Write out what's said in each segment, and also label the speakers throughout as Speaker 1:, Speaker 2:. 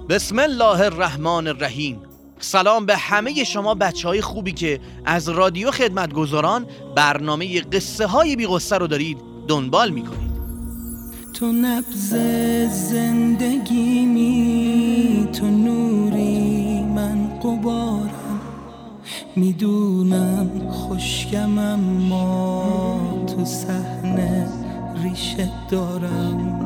Speaker 1: بسم الله الرحمن الرحیم. سلام به همه شما بچهای خوبی که از رادیو خدمتگزاران برنامه قصه های بی قصه رو دارید دنبال میکنید.
Speaker 2: تو نبض زندگیمی، تو نوری من غبارم، میدونم خشکم اما تو صحنه ریشه دارم.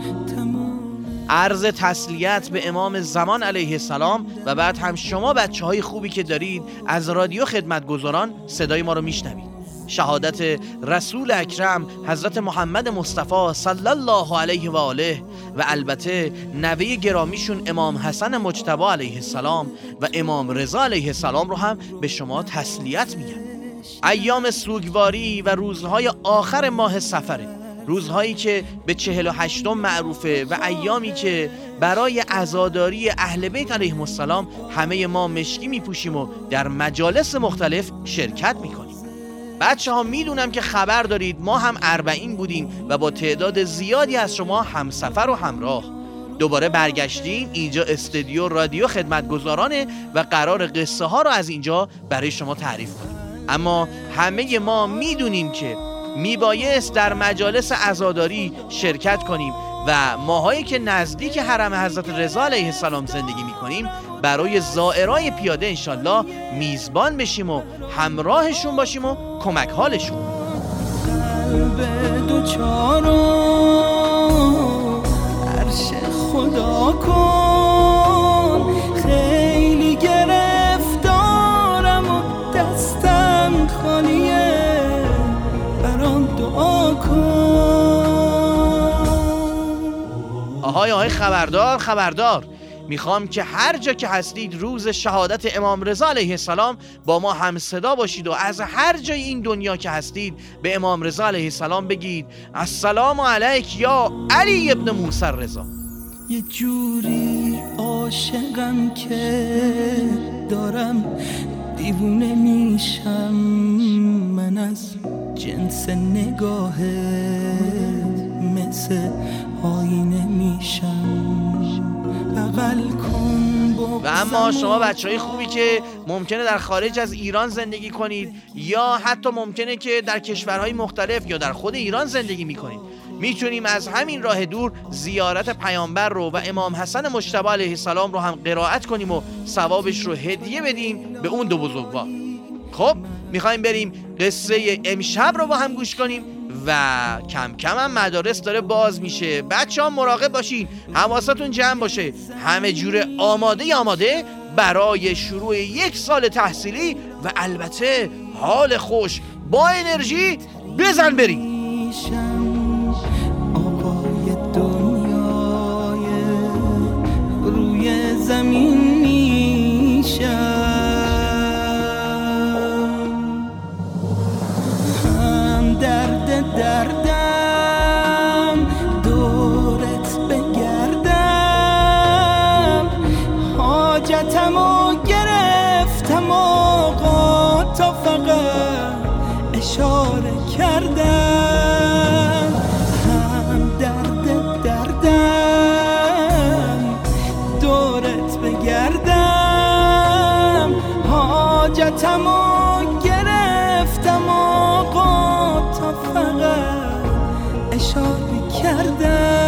Speaker 1: عرض تسلیت به امام زمان علیه السلام و بعد هم شما بچه‌های خوبی که دارید از رادیو خدمتگزاران صدای ما رو میشنوید. شهادت رسول اکرم حضرت محمد مصطفی صلی الله علیه و آله و البته نوه گرامیشون امام حسن مجتبی علیه السلام و امام رضا علیه السلام رو هم به شما تسلیت میگم. ایام سوگواری و روزهای آخر ماه صفره، روزهایی که به 48م معروفه و ایامی که برای عزاداری اهل بیت علیهم السلام همه ما مشکی میپوشیم و در مجالس مختلف شرکت میکنیم. بچه ها میدونم که خبر دارید ما هم 40 بودیم و با تعداد زیادی از شما همسفر و همراه دوباره برگشتیم اینجا استودیو رادیو خدمتگزارانه و قرار قصه ها رو از اینجا برای شما تعریف کنیم. اما همه ما میدونیم که میبایست در مجالس عزاداری شرکت کنیم و ماهایی که نزدیک حرم حضرت رضا علیه السلام زندگی میکنیم برای زائرای پیاده انشالله میزبان بشیم و همراهشون باشیم و کمک حالشون.
Speaker 2: قلب دوچارو عرش خدا کن، خیلی گرفتارم و دستم خالیه، برام دعا کن.
Speaker 1: آهای خبردار میخوام که هر جا که هستید روز شهادت امام رضا علیه السلام با ما هم صدا باشید و از هر جای این دنیا که هستید به امام رضا علیه السلام بگید السلام علیک یا علی ابن موسی رضا.
Speaker 2: یه جوری عاشقم که دارم دیوونه میشم، من از جنس نگاهت مثل آینه میشم، بغل کن
Speaker 1: و اما شما بچهای خوبی که ممکنه در خارج از ایران زندگی کنید یا حتی ممکنه که در کشورهای مختلف یا در خود ایران زندگی میکنید، میتونیم از همین راه دور زیارت پیامبر رو و امام حسن مجتبی علیه السلام رو هم قرائت کنیم و ثوابش رو هدیه بدیم به اون دو بزرگوار. خب میخوایم بریم قصه امشب رو با هم گوش کنیم و کم کم هم مدارس داره باز میشه. بچه ها مراقب باشین، حواستون جمع باشه، همه جوره آماده برای شروع یک سال تحصیلی و البته حال خوش با انرژی. بزن بریم.
Speaker 2: آقای دنیای روی زمین میشم، دردم دورت بگردم، حاجتمو گرفتم آقا تا فقط اشاره کردم، هم دردم دورت بگردم، حاجتمو گرفتم آقا تا فقط اشاره کردم.